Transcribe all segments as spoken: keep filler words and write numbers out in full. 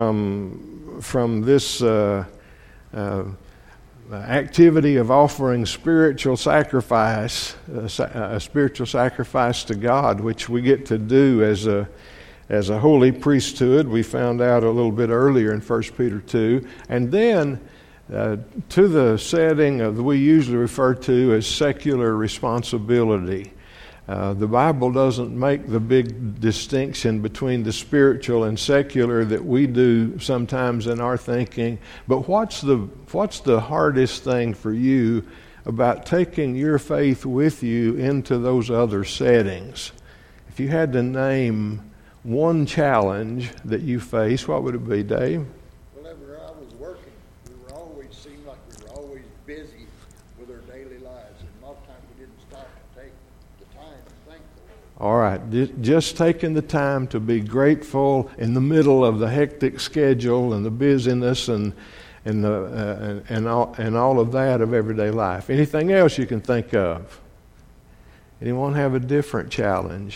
Um, from this uh, uh, activity of offering spiritual sacrifice, uh, a spiritual sacrifice to God, which we get to do as a as a holy priesthood. We found out a little bit earlier in First Peter two, and then uh, to the setting of we usually refer to as secular responsibility. Uh, the Bible doesn't make the big distinction between the spiritual and secular that we do sometimes in our thinking. But what's the what's the hardest thing for you about taking your faith with you into those other settings? If you had to name one challenge that you face, what would it be, Dave? Whenever I was working, we were always seemed like we were always busy with our daily lives, and a lot of times we didn't stop to take the time to thank the Lord. All right, just taking the time to be grateful in the middle of the hectic schedule and the busyness and and the uh, and, and all and all of that of everyday life. Anything else you can think of? Anyone have a different challenge?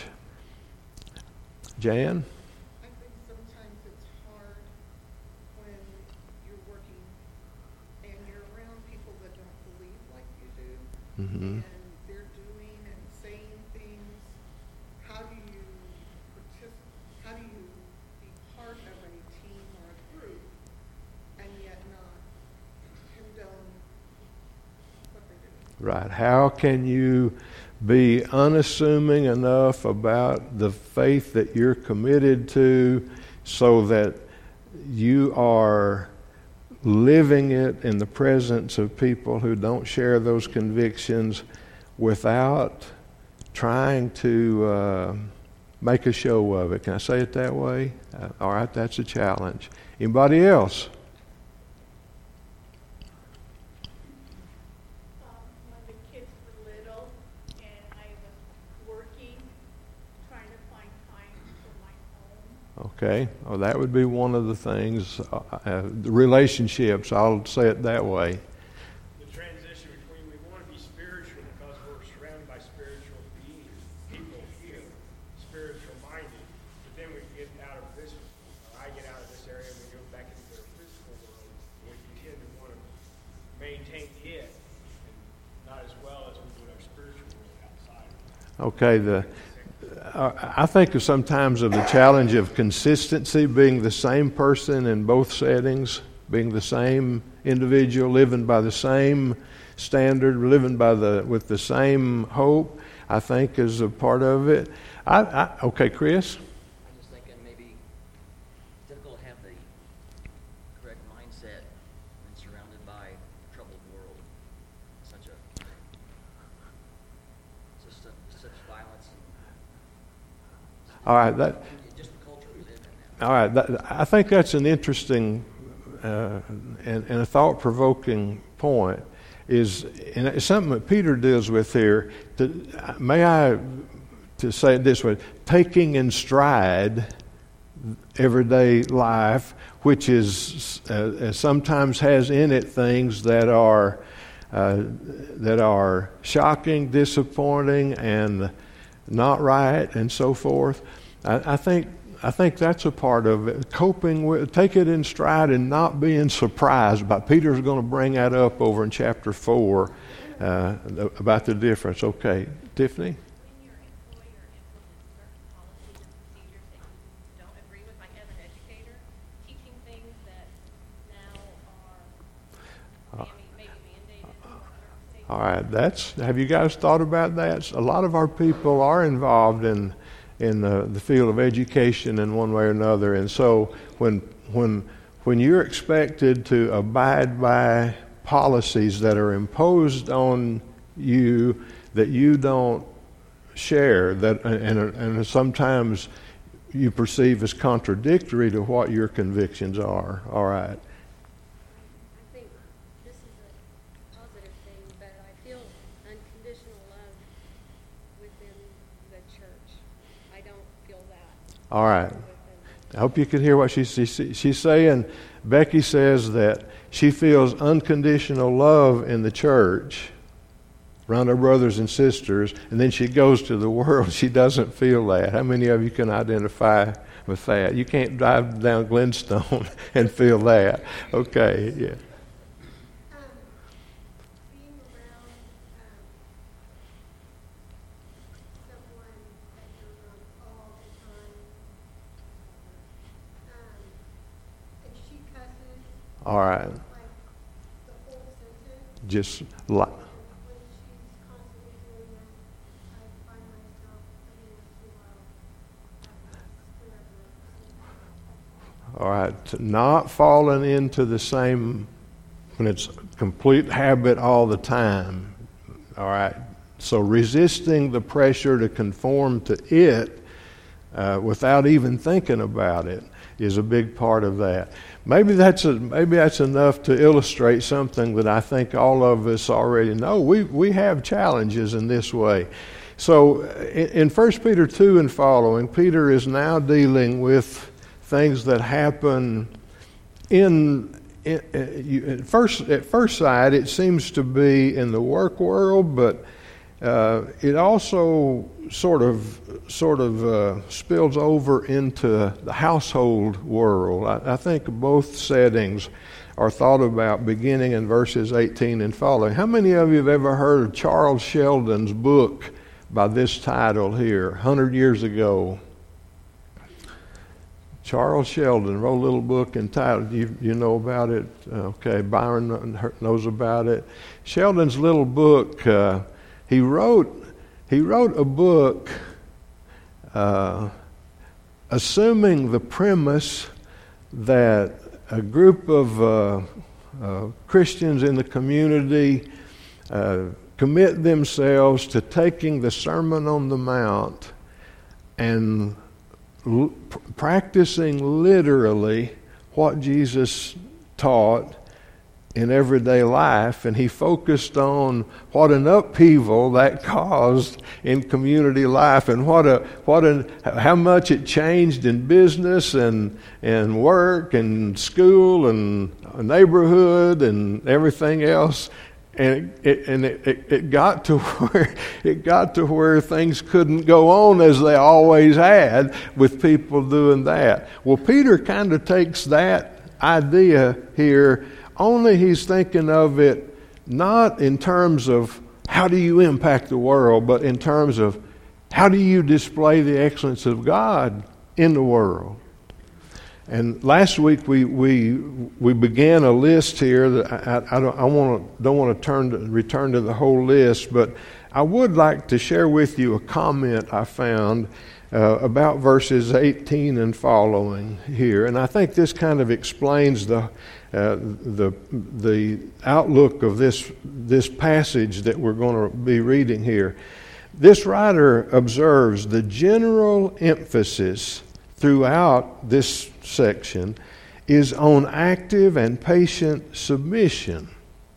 Jan? I think sometimes it's hard when you're working and you're around people that don't believe like you do, Mm-hmm. and they're doing and saying things. How do you partic- How do you be part of a team or a group and yet not condone what they're doing? Right. How can you be unassuming enough about the faith that you're committed to so that you are living it in the presence of people who don't share those convictions without trying to uh, make a show of it? Can I say it that way? Uh, all right, that's a challenge. Anybody else? Okay, well, that would be one of the things. Uh, uh, the relationships, I'll say it that way. The transition between we want to be spiritual because we're surrounded by spiritual beings, people here, spiritual minded, but then we get out of this, or I get out of this area and we go back into the physical world, and we tend to want to maintain it, and not as well as we would our spiritual world outside. Okay, the. I think of sometimes of the challenge of consistency, being the same person in both settings, being the same individual, living by the same standard, living by the with the same hope, I think is a part of it. I, I, okay, Chris? I'm just thinking maybe it's difficult to have the correct mindset when surrounded by a troubled world. Such a just a, such violence and All right, that. just the culture we live in now. All right, that, I think that's an interesting uh, and, and a thought-provoking point. Is and it's something that Peter deals with here. To, may I to say it this way: taking in stride everyday life, which is uh, sometimes has in it things that are uh, that are shocking, disappointing, and not right, and so forth. I, I think I think that's a part of it. Coping with, take it in stride, and not being surprised. But Peter's going to bring that up over in chapter four uh, about the difference. Okay, Tiffany. When your employer implements certain policies and procedures that you don't agree with, like as an educator, teaching things that now are maybe mandated in certain states. All right, that's. Have you guys thought about that? A lot of our people are involved in in the, the field of education in one way or another, and so when when when you're expected to abide by policies that are imposed on you that you don't share, that and and sometimes you perceive as contradictory to what your convictions are. All right. All right. I hope you could hear what she's, she, she's saying. Becky says that she feels unconditional love in the church around her brothers and sisters, and then she goes to the world. She doesn't feel that. How many of you can identify with that. You can't drive down Glenstone and feel that. Okay, yeah. Um, being around um, someone that you're around all the time, um, and she cusses All right. like the whole sentence. Just li- And when she's constantly doing that, I find myself every once in a while having to all right. Not falling into the same when it's complete habit all the time. All right. So resisting the pressure to conform to it uh, without even thinking about it is a big part of that. Maybe that's a, maybe that's enough to illustrate something that I think all of us already know. We we have challenges in this way. So in, in First Peter two and following, Peter is now dealing with things that happen in, in, in you, at first at first sight it seems to be in the work world, but uh, it also sort of sort of uh, spills over into the household world. I, I think both settings are thought about beginning in verses eighteen and following. How many of you have ever heard of Charles Sheldon's book by this title here, one hundred years ago? Charles Sheldon wrote a little book entitled, you, you know about it? Okay, Byron knows about it. Sheldon's little book, uh, he wrote he wrote a book uh, assuming the premise that a group of uh, uh, Christians in the community uh, commit themselves to taking the Sermon on the Mount and l- practicing literally what Jesus taught in everyday life, and he focused on what an upheaval that caused in community life, and what a what a how much it changed in business and and work and school and neighborhood and everything else. And it, and it, it, it got to where it got to where things couldn't go on as they always had with people doing that. Well, Peter kind of takes that idea here. Only he's thinking of it not in terms of how do you impact the world, but in terms of how do you display the excellence of God in the world. And last week we we we began a list here that I, I don't I want to don't want to turn to, return to the whole list, but I would like to share with you a comment I found uh, about verses eighteen and following here, and I think this kind of explains the uh, the the outlook of this this passage that we're going to be reading here. This writer observes the general emphasis throughout this section is on active and patient submission,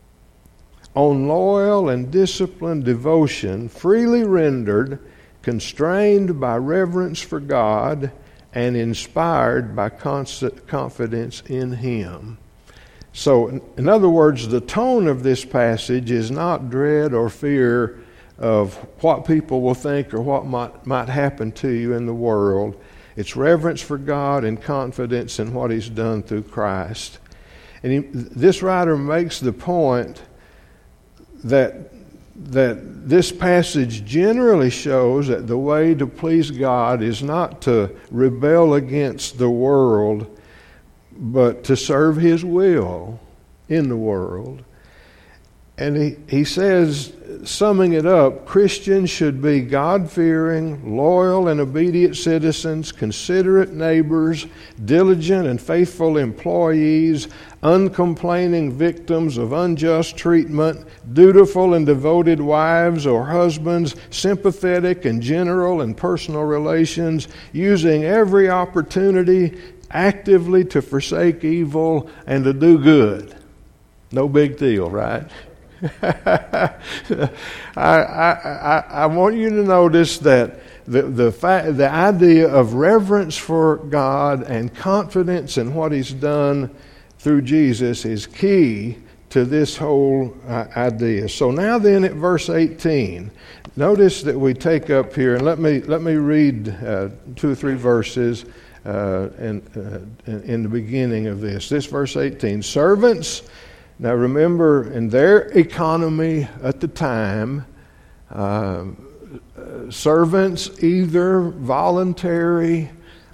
on loyal and disciplined devotion, freely rendered, constrained by reverence for God, and inspired by constant confidence in Him. So, in other words, the tone of this passage is not dread or fear of what people will think or what might, might happen to you in the world. It's reverence for God and confidence in what He's done through Christ. And he, this writer makes the point that that this passage generally shows that the way to please God is not to rebel against the world, but to serve His will in the world. And he, he says, summing it up, Christians should be God-fearing, loyal and obedient citizens, considerate neighbors, diligent and faithful employees, uncomplaining victims of unjust treatment, dutiful and devoted wives or husbands, sympathetic and general in personal relations, using every opportunity actively to forsake evil and to do good. No big deal, right? I, I, I, I want you to notice that the the, fact, the idea of reverence for God and confidence in what He's done through Jesus is key to this whole uh, idea. So now then at verse eighteen, notice that we take up here, and let me let me read uh, two or three verses. Uh, uh, in, uh, in the beginning of this. This verse eighteen, servants, now remember in their economy at the time, uh, servants either voluntary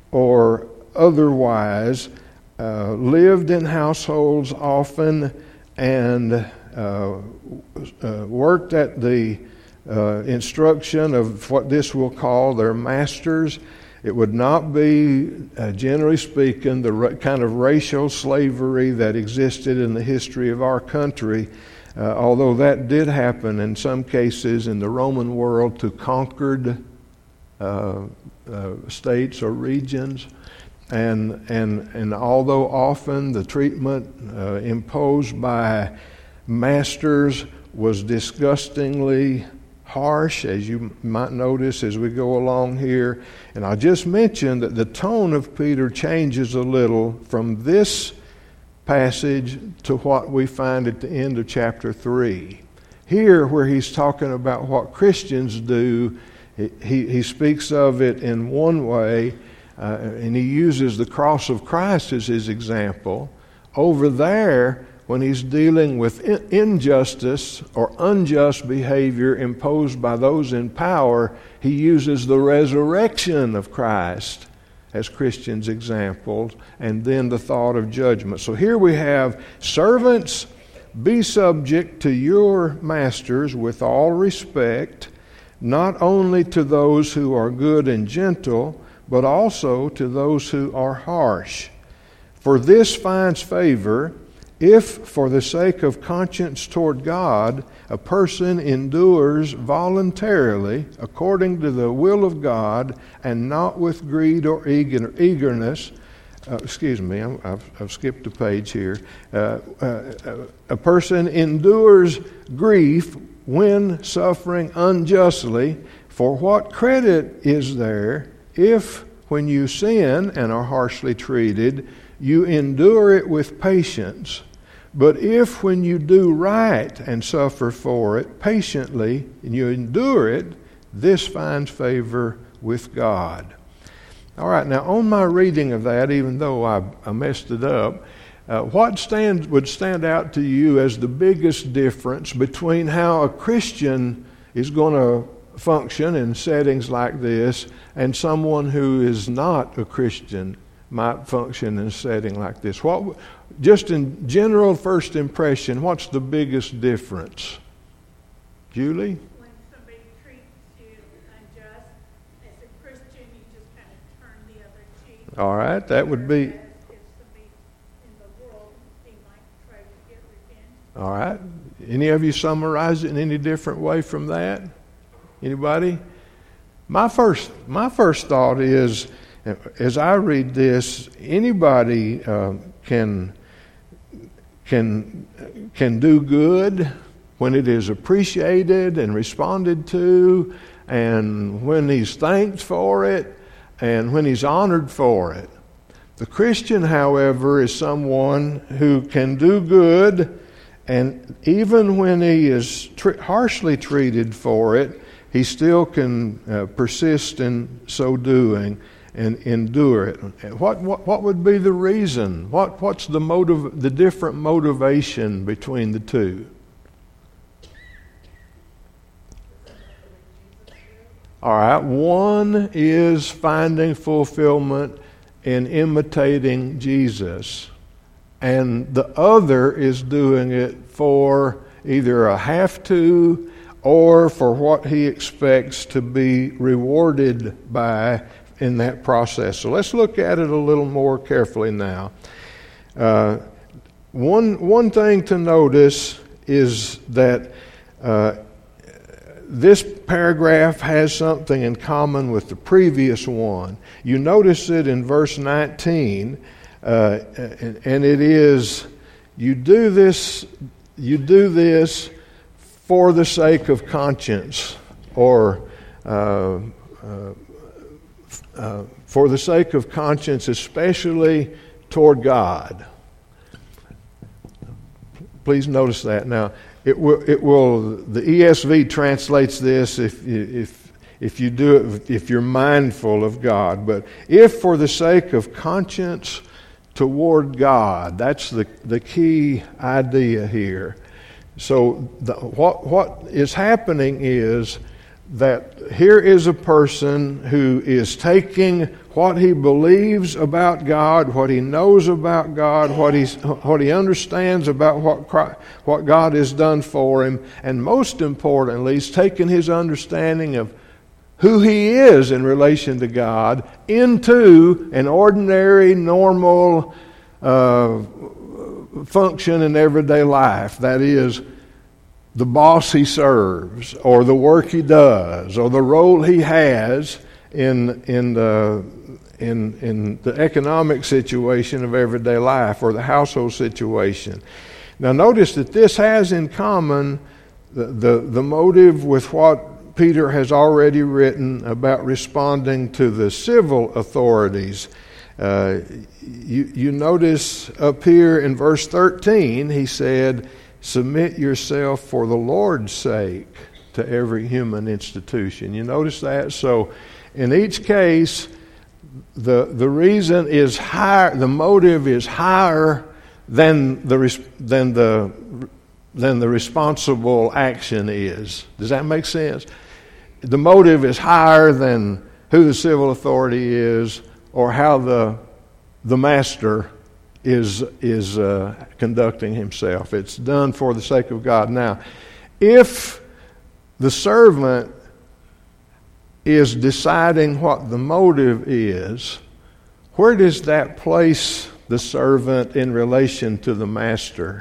or otherwise uh, lived in households often and uh, uh, worked at the uh, instruction of what this will call their masters. It would not be, uh, generally speaking, the ra- kind of racial slavery that existed in the history of our country, uh, although that did happen in some cases in the Roman world to conquered uh, uh, states or regions. And, and, and although often the treatment uh, imposed by masters was disgustingly harsh, as you might notice as we go along here. And I just mentioned that the tone of Peter changes a little from this passage to what we find at the end of chapter three. Here, where he's talking about what Christians do, he, he speaks of it in one way, uh, and he uses the cross of Christ as his example. Over there, when he's dealing with injustice or unjust behavior imposed by those in power, he uses the resurrection of Christ as Christians' examples, and then the thought of judgment. So here we have, servants, be subject to your masters with all respect, not only to those who are good and gentle, but also to those who are harsh. For this finds favor if, for the sake of conscience toward God, a person endures voluntarily according to the will of God and not with greed or eager, eagerness. Uh, excuse me, I'm, I've, I've skipped a page here. Uh, uh, a person endures grief when suffering unjustly. For what credit is there if, when you sin and are harshly treated, you endure it with patience? But if, when you do right and suffer for it patiently, and you endure it, this finds favor with God. All right, now on my reading of that, even though I, I messed it up, uh, what stand, would stand out to you as the biggest difference between how a Christian is going to function in settings like this and someone who is not a Christian might function in a setting like this? What, just in general first impression, what's the biggest difference? Julie? When somebody treats you unjust, as a Christian, you just kind of turn the other cheek. All right, that would be... Whereas if somebody in the world, they might try to get revenge. All right. Any of you summarize it in any different way from that? Anybody? My first, my first thought is, as I read this, anybody uh, can can can do good when it is appreciated and responded to, and when he's thanked for it, and when he's honored for it. The Christian, however, is someone who can do good, and even when he is tr- harshly treated for it, he still can uh, persist in so doing and endure it. What, what what would be the reason? What what's the motive? The different motivation between the two? All right. One is finding fulfillment in imitating Jesus, and the other is doing it for either a have to or for what he expects to be rewarded by in that process. So let's look at it a little more carefully now. Uh, one one thing to notice is that uh, this paragraph has something in common with the previous one. You notice it in verse nineteen, uh, and, and it is, you do this, you do this for the sake of conscience, or uh, uh, uh, for the sake of conscience, especially toward God. Please notice that. Now, it will, it will. The E S V translates this. If if if you do it, if you're mindful of God. But if for the sake of conscience toward God, that's the, the key idea here. So the, what what is happening is that here is a person who is taking what he believes about God, what he knows about God, what he's, what he understands about what Christ, what God has done for him, and most importantly, he's taking his understanding of who he is in relation to God into an ordinary, normal uh, function in everyday life. That is, the boss he serves, or the work he does, or the role he has in in the in in the economic situation of everyday life, or the household situation. Now, notice that this has in common the the, the motive with what Peter has already written about responding to the civil authorities. Uh, you you notice up here in verse thirteen, he said, "Submit yourself for the Lord's sake to every human institution." You notice that? So in each case, the the reason is higher, the motive is higher than the than the than the responsible action is. Does that make sense? The motive is higher than who the civil authority is or how the the master is is uh, conducting himself. It's done for the sake of God. Now, if the servant is deciding what the motive is, where does that place the servant in relation to the master?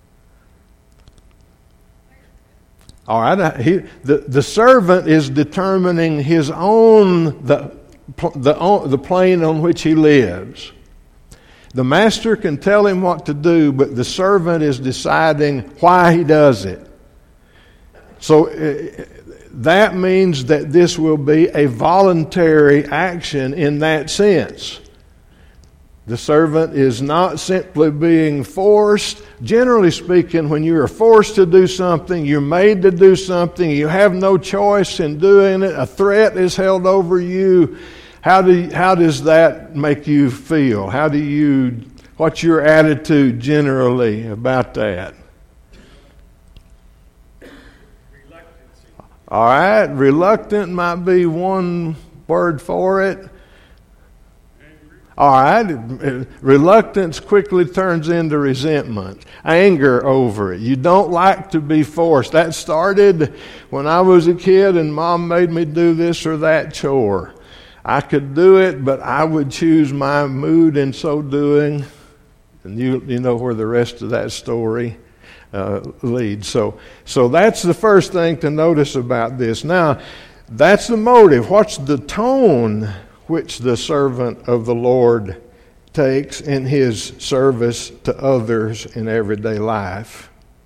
All right, he, the the servant is determining his own the the the plane on which he lives. The master can tell him what to do, but the servant is deciding why he does it. So uh, that means that this will be a voluntary action in that sense. The servant is not simply being forced. Generally speaking, when you are forced to do something, you're made to do something, you have no choice in doing it, a threat is held over you. How do you, how does that make you feel? How do you, what's your attitude generally about that? Reluctancy. All right, reluctant might be one word for it. All right, reluctance quickly turns into resentment, anger over it. You don't like to be forced. That started when I was a kid and Mom made me do this or that chore. I could do it, but I would choose my mood in so doing. And you you know where the rest of that story uh, leads. So, so that's the first thing to notice about this. Now, that's the motive. What's the tone which the servant of the Lord takes in his service to others in everyday life?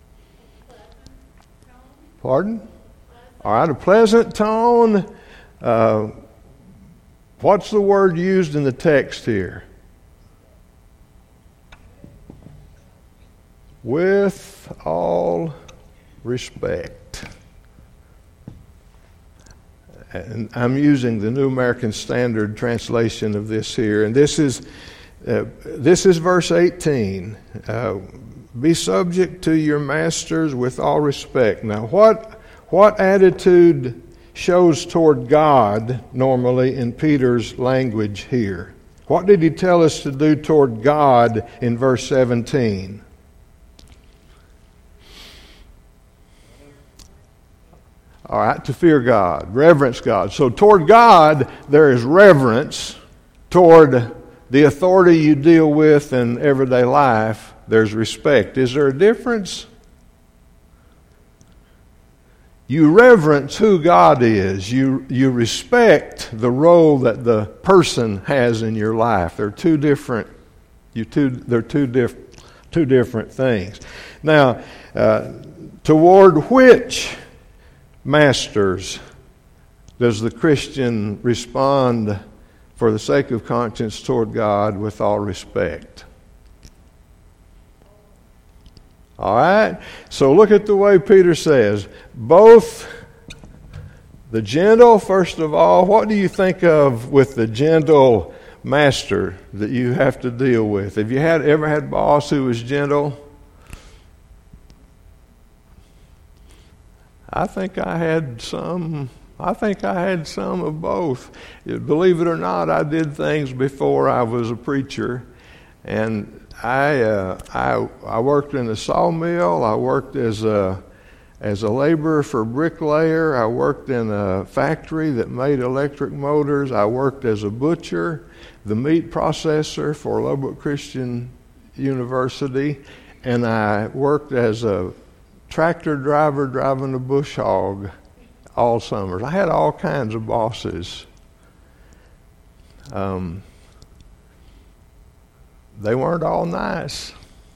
Pardon? All right, a pleasant tone. Uh, What's the word used in the text here? With all respect. And I'm using the New American Standard translation of this here. And this is uh, this is verse eighteen. Uh, Be subject to your masters with all respect. Now, what what attitude shows toward God normally in Peter's language here? What did he tell us to do toward God in verse seventeen? All right, to fear God, reverence God. So toward God, there is reverence. Toward the authority you deal with in everyday life, there's respect. Is there a difference? You reverence who God is. You you respect the role that the person has in your life. They're two different. You two. They're two different. Two different things. Now, uh, toward which masters does the Christian respond for the sake of conscience toward God with all respect? All right? So look at the way Peter says, both The gentle, first of all, what do you think of with the gentle master that you have to deal with? Have you had ever had a boss who was gentle? I think I had some. I think I had some of both. Believe it or not, I did things before I was a preacher, and I uh, I I worked in a sawmill. I worked as a as a laborer for a bricklayer. I worked in a factory that made electric motors. I worked as a butcher, the meat processor for Lubbock Christian University, and I worked as a tractor driver driving a bush hog all summers. I had all kinds of bosses. Um, they weren't all nice.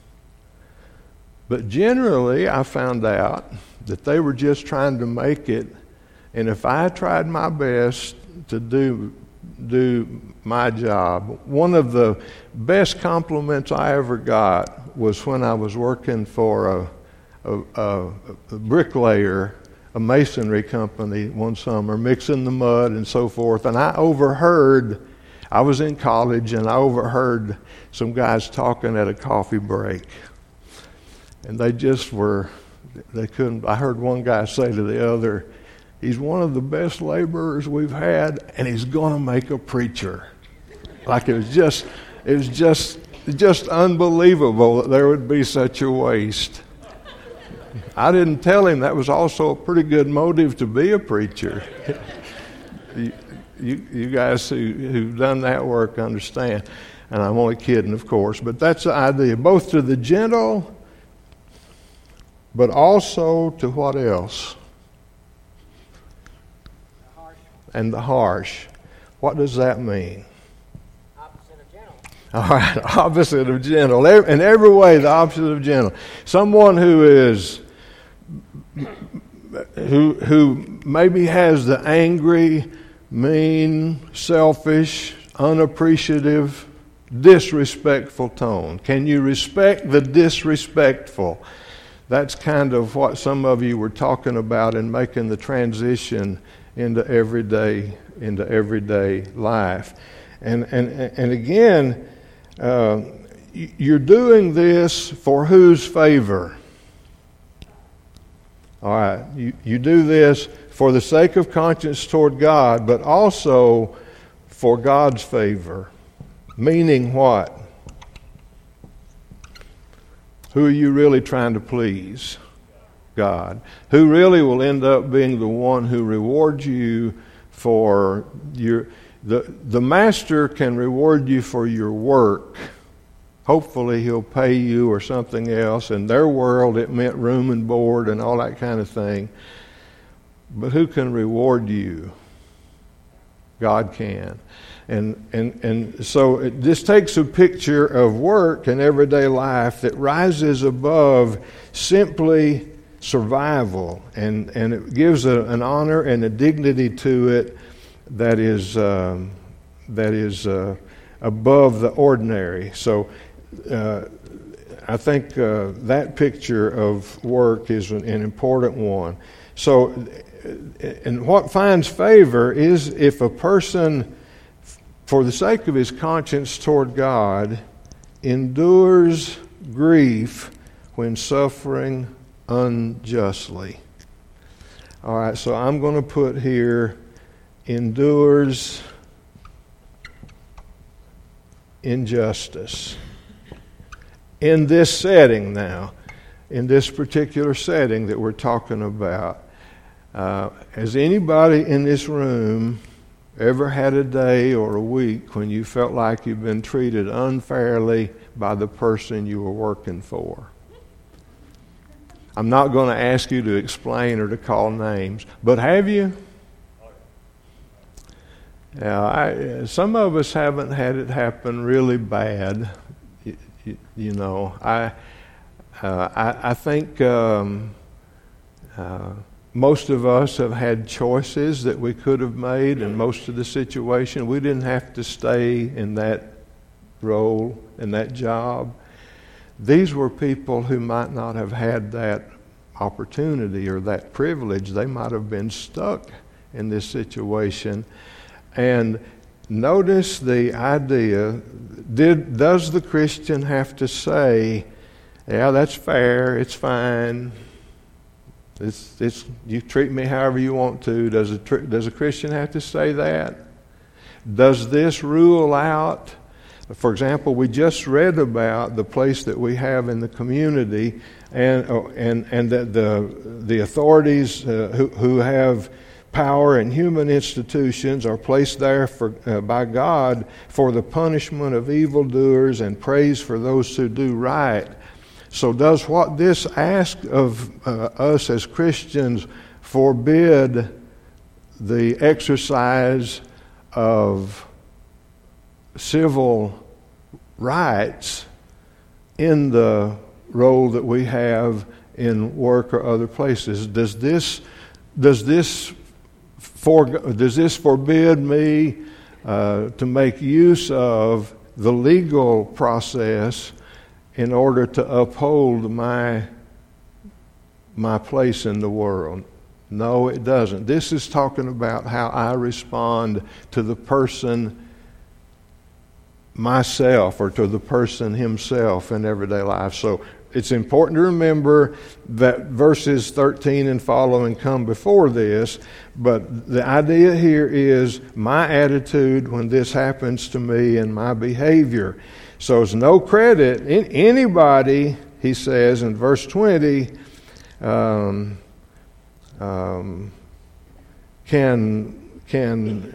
But generally, I found out that they were just trying to make it, and if I tried my best to do do my job, one of the best compliments I ever got was when I was working for a, a, a, a bricklayer, a masonry company one summer, mixing the mud and so forth, and I overheard, I was in college, and I overheard some guys talking at a coffee break. And they just were, they couldn't, I heard one guy say to the other, he's one of the best laborers we've had, and he's going to make a preacher. Like it was just, it was just, just unbelievable that there would be such a waste. I didn't tell him that was also a pretty good motive to be a preacher. you, you, you guys who, who've done that work understand. And I'm only kidding, of course, but that's the idea. Both to the gentle, but also to what else? The harsh. And the harsh. What does that mean? Opposite of gentle. All right, opposite of gentle. In every way, the opposite of gentle. Someone who is, who who maybe has the angry, mean, selfish, unappreciative, disrespectful tone. Can you respect the disrespectful? That's kind of what some of you were talking about in making the transition into everyday into everyday life. And and and again, uh, you're doing this for whose favor? All right, you, you do this for the sake of conscience toward God, but also for God's favor. Meaning what? Who are you really trying to please? God. Who really will end up being the one who rewards you for your... The, the master can reward you for your work. Hopefully he'll pay you or something else. In their world it meant room and board and all that kind of thing. But who can reward you? God can. And and and so it, this takes a picture of work and everyday life that rises above simply survival, and, and it gives a, an honor and a dignity to it that is um, that is uh, above the ordinary. So uh, I think uh, that picture of work is an, an important one. So, and what finds favor is if a person, for the sake of his conscience toward God, endures grief when suffering unjustly. All right, so I'm going to put here, endures injustice. In this setting now, in this particular setting that we're talking about, uh, has anybody in this room ever had a day or a week when you felt like you've been treated unfairly by the person you were working for? I'm not going to ask you to explain or to call names, but have you? Yeah, I, some of us haven't had it happen really bad. You, you, you know, I, uh, I, I think um, uh, most of us have had choices that we could have made, and most of the situation we didn't have to stay in that role, in that job. These were people who might not have had that opportunity or that privilege. They might have been stuck in this situation. And notice the idea, did, does the Christian have to say, yeah, that's fair, it's fine, it's, it's, you treat me however you want to. Does a, does a Christian have to say that? Does this rule out, for example, we just read about the place that we have in the community, and and and that the the authorities uh, who who have power in human institutions are placed there for uh, by God for the punishment of evildoers and praise for those who do right. So does what this asks of uh, us as Christians forbid the exercise of civil rights in the role that we have in work or other places? Does this does this for does this forbid me uh, to make use of the legal process in order to uphold my my place in the world? No, it doesn't. This is talking about how I respond to the person myself or to the person himself in everyday life. So it's important to remember that verses thirteen and following come before this, but the idea here is my attitude when this happens to me and my behavior. So it's no credit in anybody, he says in verse twenty, um, um, can can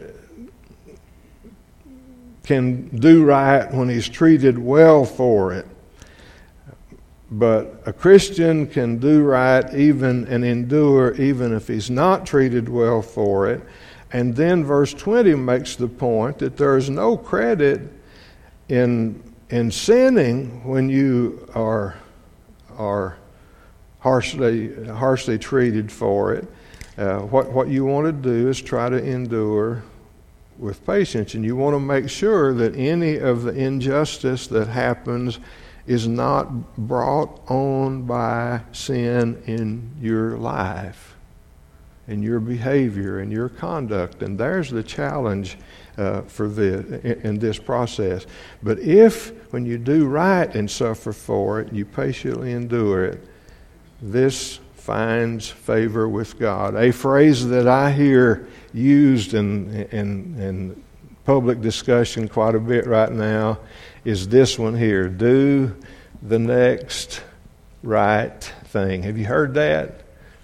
can do right when he's treated well for it. But a Christian can do right even and endure even if he's not treated well for it. And then verse twenty makes the point that there is no credit in in sinning when you are are harshly harshly treated for it. Uh, what what you want to do is try to endure with patience, and you want to make sure that any of the injustice that happens is not brought on by sin in your life, in your behavior, in your conduct. And there's the challenge uh, for this in, in this process. But if, when you do right and suffer for it, you patiently endure it, this finds favor with God. A phrase that I hear used in, in, in public discussion quite a bit right now is this one here: do the next right thing. Have you heard that?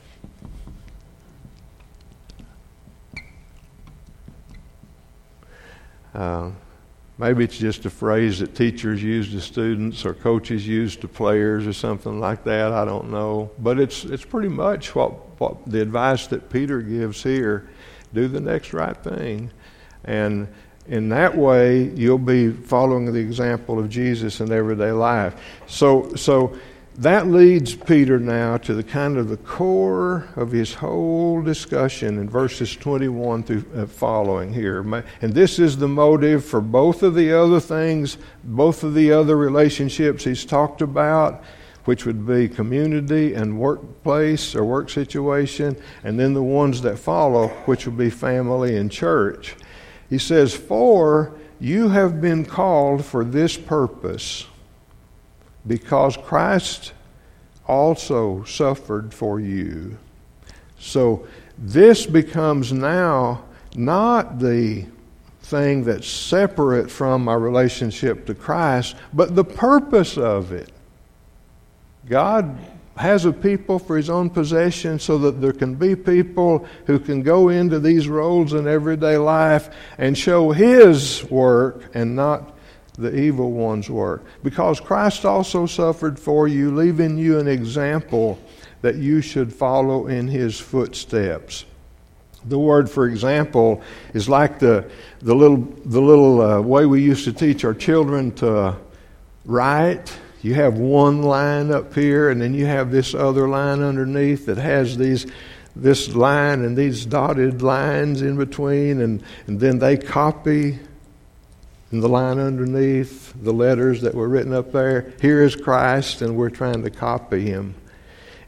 Uh, maybe it's just a phrase that teachers use to students or coaches use to players or something like that. I don't know. But it's it's pretty much what, what the advice that Peter gives here. Do the next right thing. And in that way, you'll be following the example of Jesus in everyday life. So, so that leads Peter now to the kind of the core of his whole discussion in verses twenty-one through uh, following here. And this is the motive for both of the other things, both of the other relationships he's talked about, which would be community and workplace or work situation, and then the ones that follow, which would be family and church. He says, "For you have been called for this purpose, because Christ also suffered for you." So this becomes now not the thing that's separate from our relationship to Christ, but the purpose of it. God has a people for his own possession so that there can be people who can go into these roles in everyday life and show his work and not the evil one's work. Because Christ also suffered for you, leaving you an example that you should follow in his footsteps. The word for example is like the the little the little uh, way we used to teach our children to write. You have one line up here, and then you have this other line underneath that has these this line and these dotted lines in between, and, and then they copy in the line underneath the letters that were written up there. Here is Christ, and we're trying to copy him.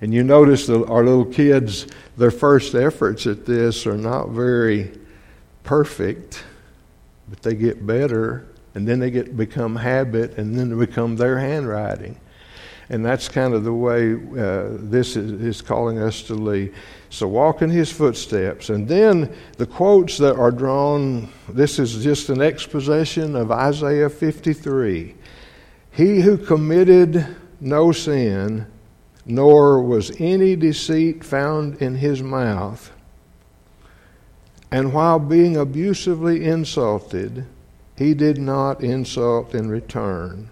And you notice that our little kids, their first efforts at this are not very perfect, but they get better, and then they get become habit, and then they become their handwriting. And that's kind of the way uh, this is, is calling us to lead. So walk in his footsteps. And then the quotes that are drawn, this is just an exposition of Isaiah fifty-three. He who committed no sin, nor was any deceit found in his mouth, and while being abusively insulted, he did not insult in return.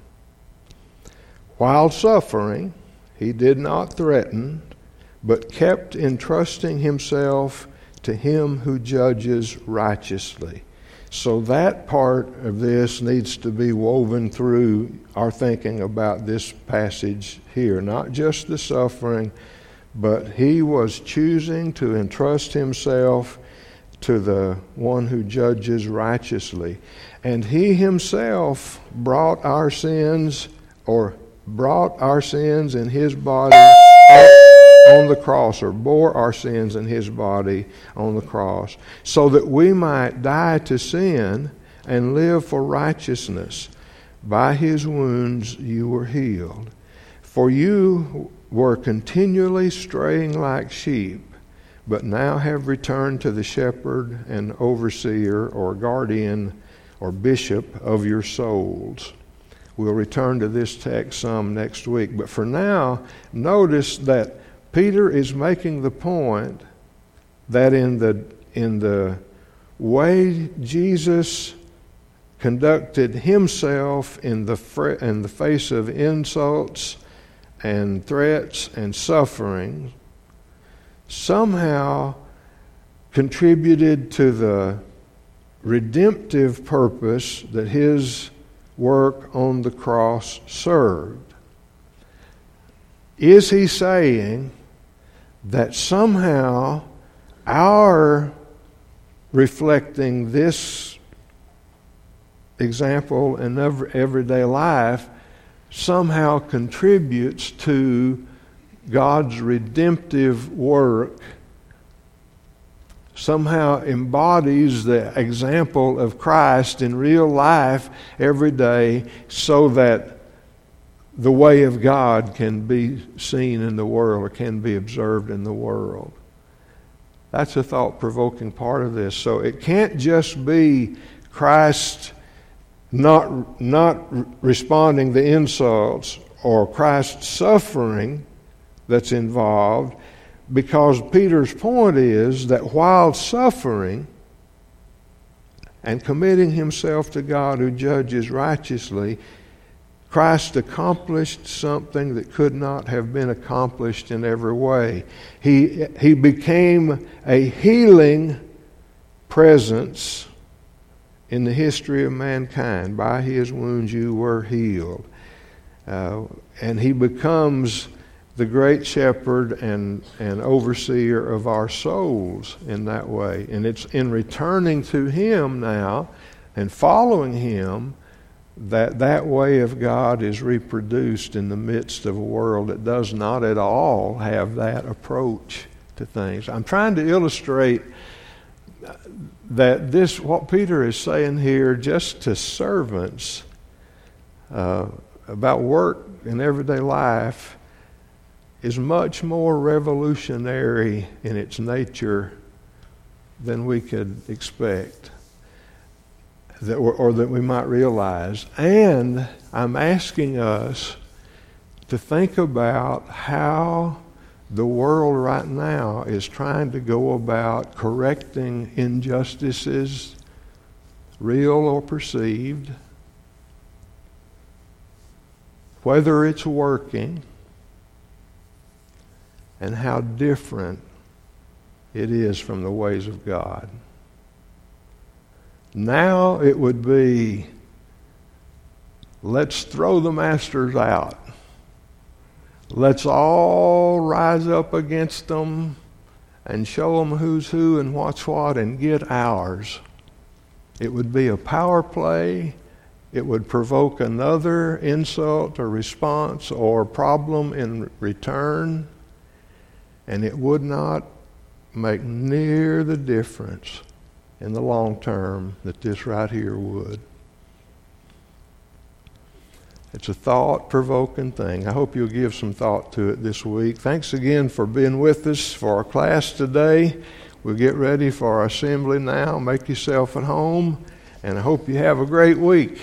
While suffering, he did not threaten, but kept entrusting himself to him who judges righteously. So that part of this needs to be woven through our thinking about this passage here. Not just the suffering, but he was choosing to entrust himself to the one who judges righteously. And he himself brought our sins, or brought our sins in his body on the cross, or bore our sins in his body on the cross, so that we might die to sin and live for righteousness. By his wounds you were healed. For you were continually straying like sheep, but now have returned to the shepherd and overseer or guardian or bishop of your souls. We'll return to this text some next week. But for now, notice that Peter is making the point that in the in the way Jesus conducted himself in the fr- in the face of insults and threats and suffering, somehow contributed to the redemptive purpose that his work on the cross served. Is he saying that somehow our reflecting this example in everyday life somehow contributes to God's redemptive work, somehow embodies the example of Christ in real life every day, so that the way of God can be seen in the world, or can be observed in the world? That's a thought-provoking part of this. So it can't just be Christ not, not responding to insults, or Christ suffering that's involved, because Peter's point is that while suffering and committing himself to God who judges righteously, Christ accomplished something that could not have been accomplished in every way. He, he became a healing presence in the history of mankind. By his wounds you were healed. Uh, and he becomes the great shepherd and, and overseer of our souls in that way. And it's in returning to him now and following him that that way of God is reproduced in the midst of a world that does not at all have that approach to things. I'm trying to illustrate that this, what Peter is saying here, just to servants uh, about work in everyday life, is much more revolutionary in its nature than we could expect, that, or, or that we might realize. And I'm asking us to think about how the world right now is trying to go about correcting injustices, real or perceived, whether it's working, and how different it is from the ways of God. Now it would be, let's throw the masters out. Let's all rise up against them and show them who's who and what's what and get ours. It would be a power play. It would provoke another insult or response or problem in return. and it would not make near the difference in the long term that this right here would. It's a thought-provoking thing. I hope you'll give some thought to it this week. Thanks again for being with us for our class today. We'll get ready for our assembly now. Make yourself at home, and I hope you have a great week.